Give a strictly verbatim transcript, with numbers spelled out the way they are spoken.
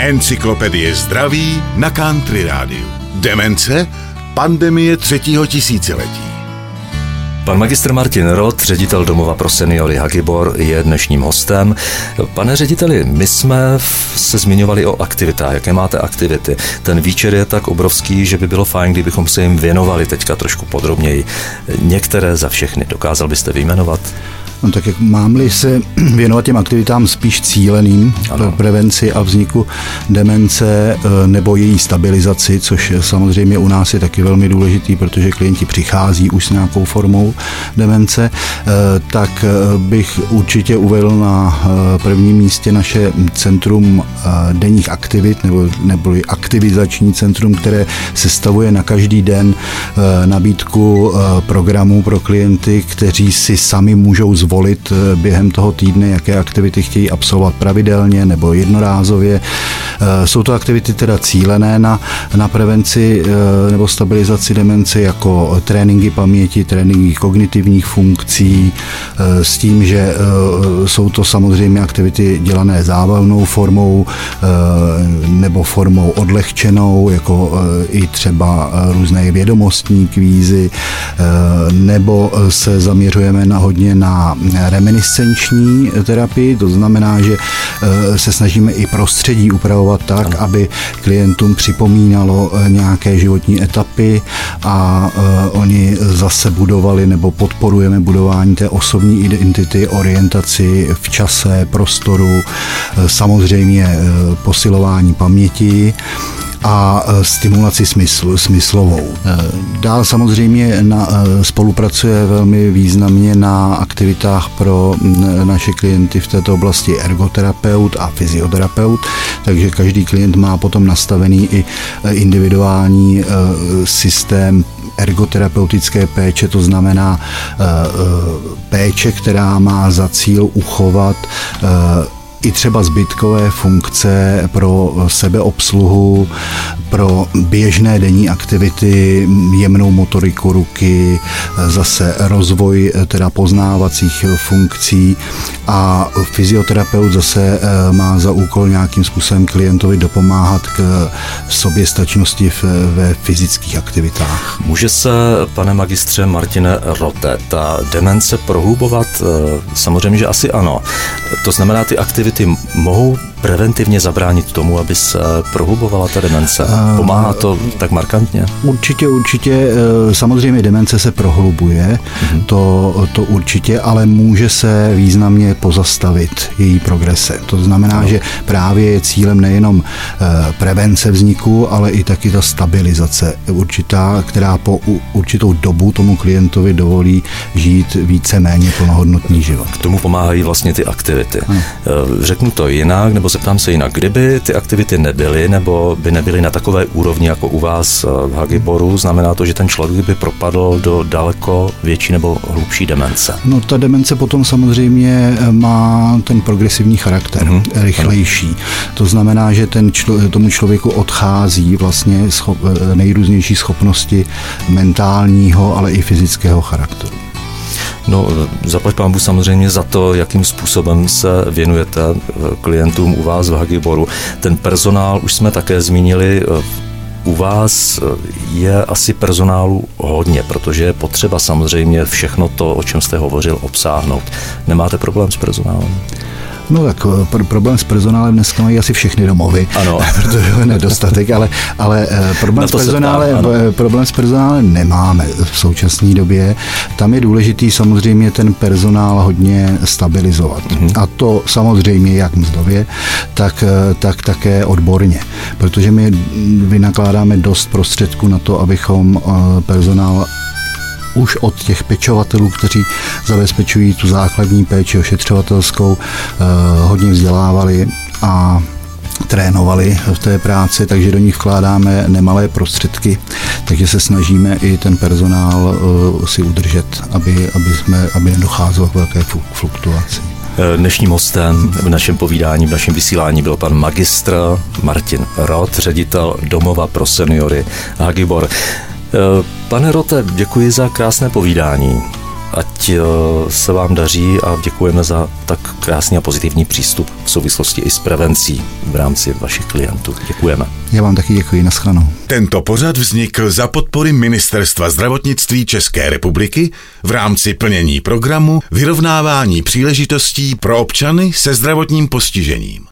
Encyklopedie zdraví na Country Rádiu. Demence? Pandemie třetího tisíciletí. Pan magistr Martin Roth, ředitel domova pro seniory Hagibor, je dnešním hostem. Pane řediteli, my jsme se zmiňovali o aktivitách. Jaké máte aktivity? Ten výčet je tak obrovský, že by bylo fajn, kdybychom se jim věnovali teďka trošku podrobněji. Některé za všechny. Dokázal byste vyjmenovat? No tak jak mám-li se věnovat těm aktivitám spíš cíleným pro prevenci a vzniku demence nebo její stabilizaci, což samozřejmě u nás je taky velmi důležitý, protože klienti přichází už s nějakou formou demence, tak bych určitě uvedl na prvním místě naše centrum denních aktivit nebo, nebo aktivizační centrum, které sestavuje na každý den nabídku programů pro klienty, kteří si sami můžou zvolit volit během toho týdne, jaké aktivity chtějí absolvovat pravidelně nebo jednorázově. Jsou to aktivity teda cílené na, na prevenci nebo stabilizaci demence, jako tréninky paměti, tréninky kognitivních funkcí, s tím, že jsou to samozřejmě aktivity dělané zábavnou formou nebo formou odlehčenou, jako i třeba různé vědomostní kvízy, nebo se zaměřujeme na hodně na reminiscenční terapii, to znamená, že se snažíme i prostředí upravovat tak, aby klientům připomínalo nějaké životní etapy a oni zase budovali nebo podporujeme budování té osobní identity, orientaci v čase, prostoru, samozřejmě posilování paměti a stimulaci smyslu, smyslovou. Dál samozřejmě na, spolupracuje velmi významně na aktivitách pro naše klienty v této oblasti ergoterapeut a fyzioterapeut, takže každý klient má potom nastavený i individuální systém ergoterapeutické péče, to znamená péče, která má za cíl uchovat i třeba zbytkové funkce pro sebeobsluhu, pro běžné denní aktivity, jemnou motoriku ruky, zase rozvoj teda poznávacích funkcí a fyzioterapeut zase má za úkol nějakým způsobem klientovi dopomáhat k soběstačnosti ve fyzických aktivitách. Může se, pane magistře Martine Rothe, ta demence prohlubovat? Samozřejmě, že asi ano. To znamená, ty aktivity ty mohou preventivně zabránit tomu, aby se prohlubovala ta demence? Pomáhá to tak markantně? Určitě, určitě. Samozřejmě demence se prohlubuje, mm-hmm. to, to určitě, ale může se významně pozastavit její progrese. To znamená, no. že právě je cílem nejenom prevence vzniku, ale i taky ta stabilizace určitá, která po určitou dobu tomu klientovi dovolí žít více-méně plnohodnotný život. K tomu pomáhají vlastně ty aktivity. Ano. Řeknu to jinak, nebo zeptám se jinak, kdyby ty aktivity nebyly, nebo by nebyly na takové úrovni jako u vás v Hagiboru, znamená to, že ten člověk by propadl do daleko větší nebo hlubší demence? No ta demence potom samozřejmě má ten progresivní charakter, mm-hmm. rychlejší. Ano. To znamená, že ten člo, tomu člověku odchází vlastně schop, nejrůznější schopnosti mentálního, ale i fyzického charakteru. No, zaplať pánbu samozřejmě za to, jakým způsobem se věnujete klientům u vás v Hagiboru. Ten personál už jsme také zmínili. U vás je asi personálu hodně, protože je potřeba samozřejmě všechno to, o čem jste hovořil, obsáhnout. Nemáte problém s personálem? No tak pr- problém s personálem dneska mají asi všechny domovy, ano. protože je nedostatek, ale, ale problém, s personálem, problém s personálem nemáme v současné době. Tam je důležitý samozřejmě ten personál hodně stabilizovat. Mm-hmm. A to samozřejmě jak mzdově, tak, tak také odborně, protože my vynakládáme dost prostředků na to, abychom personál už od těch pečovatelů, kteří zabezpečují tu základní péči ošetřovatelskou, hodně vzdělávali a trénovali v té práci, takže do nich vkládáme nemalé prostředky, takže se snažíme i ten personál si udržet, aby, aby, jsme, aby nedocházelo k velké fluktuaci. Dnešním hostem v našem povídání, v našem vysílání byl pan magistr Martin Roth, ředitel domova pro seniory Hagibor. Pane Rothe, děkuji za krásné povídání. ať se vám daří a děkujeme za tak krásný a pozitivní přístup v souvislosti i s prevencí v rámci vašich klientů. Děkujeme. Já vám taky děkuji, nashledanou. Tento pořad vznikl za podpory Ministerstva zdravotnictví České republiky v rámci plnění programu Vyrovnávání příležitostí pro občany se zdravotním postižením.